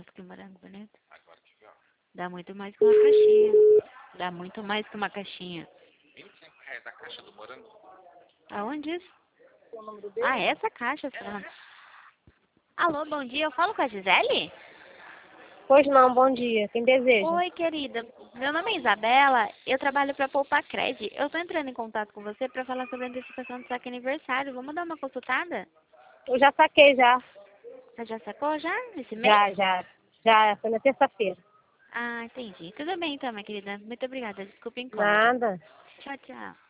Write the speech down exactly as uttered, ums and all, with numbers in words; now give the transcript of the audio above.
alto que o morango bonito. Dá muito mais que uma caixinha. Dá muito mais que uma caixinha. vinte e cinco reais a caixa do morango. Aonde isso? Ah, essa caixa, você tá falando. Alô, bom dia. Eu falo com a Gisele? Pois não, bom dia. Quem deseja? Oi, querida. Meu nome é Isabela. Eu trabalho para Poupa Cred. Eu tô entrando em contato com você para falar sobre a antecipação do saque aniversário. Vamos dar uma consultada? Eu já saquei, já. Você já sacou já? Esse mês? Já, já. Já, foi na terça-feira. Ah, entendi. Tudo bem então, minha querida. Muito obrigada. Desculpa o incômodo. Nada. Tchau, tchau.